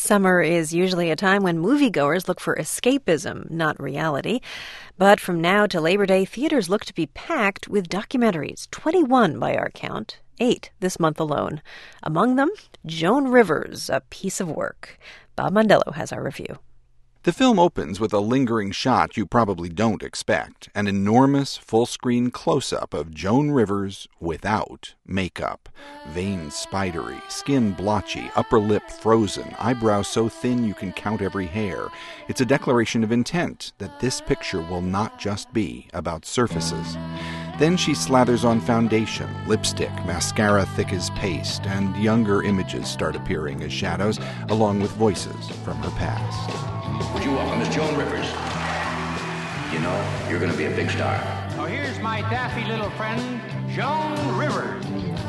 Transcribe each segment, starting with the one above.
Summer is usually a time when moviegoers look for escapism, not reality. But from now to Labor Day, theaters look to be packed with documentaries, 21 by our count, 8 this month alone. Among them, Joan Rivers, A Piece of Work. Bob Mondello has our review. The film opens with a lingering shot you probably don't expect, an enormous full-screen close-up of Joan Rivers without makeup. Veins spidery, skin blotchy, upper lip frozen, eyebrows so thin you can count every hair. It's a declaration of intent that this picture will not just be about surfaces. Then she slathers on foundation, lipstick, mascara thick as paste, and younger images start appearing as shadows, along with voices from her past. Would you welcome Miss Joan Rivers? You know, you're going to be a big star. So here's my daffy little friend, Joan Rivers.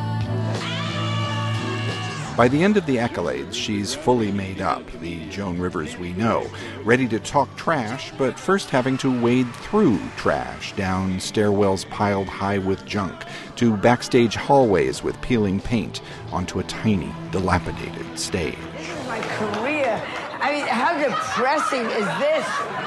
By the end of the accolades, she's fully made up, the Joan Rivers we know, ready to talk trash, but first having to wade through trash, down stairwells piled high with junk, to backstage hallways with peeling paint, onto a tiny, dilapidated stage. This is my career. I mean, how depressing is this?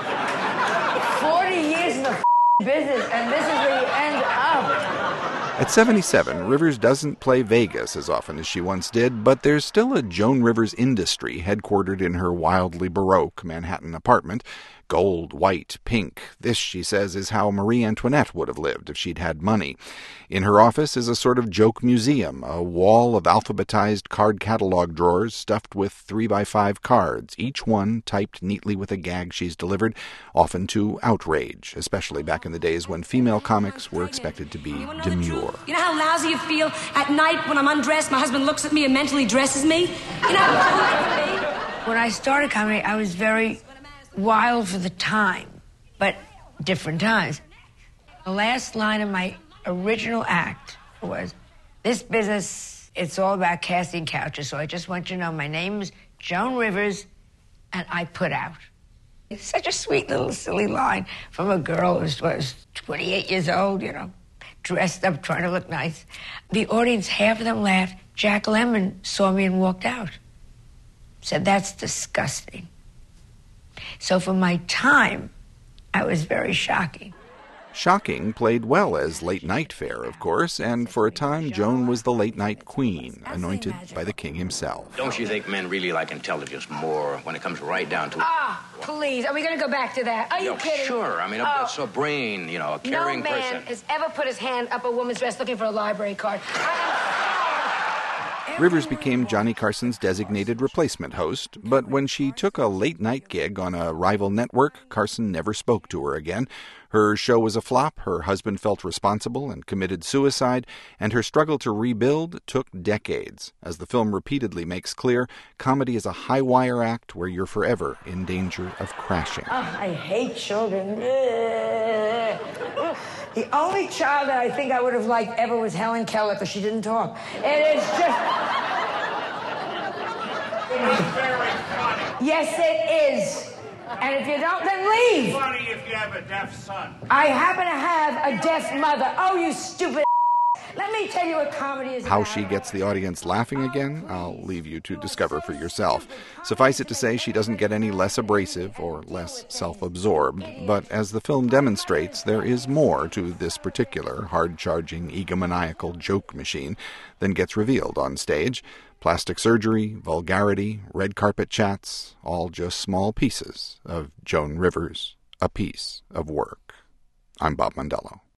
40 years in the business, and this is where you end up. At 77, Rivers doesn't play Vegas as often as she once did, but there's still a Joan Rivers industry headquartered in her wildly Baroque Manhattan apartment. Gold, white, pink. This, she says, is how Marie Antoinette would have lived if she'd had money. In her office is a sort of joke museum, a wall of alphabetized card catalog drawers stuffed with 3x5 cards, each one typed neatly with a gag she's delivered, often to outrage, especially back in the days when female comics were expected to be demure. You know how lousy you feel at night when I'm undressed, my husband looks at me and mentally dresses me? You know, when I started comedy, I was very wild for the time, but different times. The last line of my original act was, this business, it's all about casting couches, so I just want you to know my name is Joan Rivers, and I put out. It's such a sweet little silly line from a girl who was 28 years old, you know, dressed up, trying to look nice. The audience, half of them laughed. Jack Lemmon saw me and walked out. Said, that's disgusting. So for my time, I was very shocking. Shocking played well as late-night fare, of course, and for a time Joan was the late-night queen, anointed by the king himself. Don't you think men really like intelligence more when it comes right down to it? please, are we going to go back to that? Are you kidding? Sure, I mean, a brain, you know, a caring person. No man has ever put his hand up a woman's dress looking for a library card. Rivers became Johnny Carson's designated replacement host, but when she took a late-night gig on a rival network, Carson never spoke to her again. Her show was a flop, her husband felt responsible and committed suicide, and her struggle to rebuild took decades. As the film repeatedly makes clear, comedy is a high-wire act where you're forever in danger of crashing. Oh, I hate children. The only child that I think I would have liked ever was Helen Keller, because she didn't talk. It is just... Very funny. Yes, it is. And if you don't, then leave. It's funny if you have a deaf son. I happen to have a deaf mother. Oh, you stupid. Let me tell you what comedy is How about. she gets the audience laughing again, I'll leave you to discover for yourself. Suffice it to say, she doesn't get any less abrasive or less self-absorbed, but as the film demonstrates, there is more to this particular hard-charging, egomaniacal joke machine than gets revealed on stage. Plastic surgery, vulgarity, red carpet chats, all just small pieces of Joan Rivers, A Piece of Work. I'm Bob Mondello.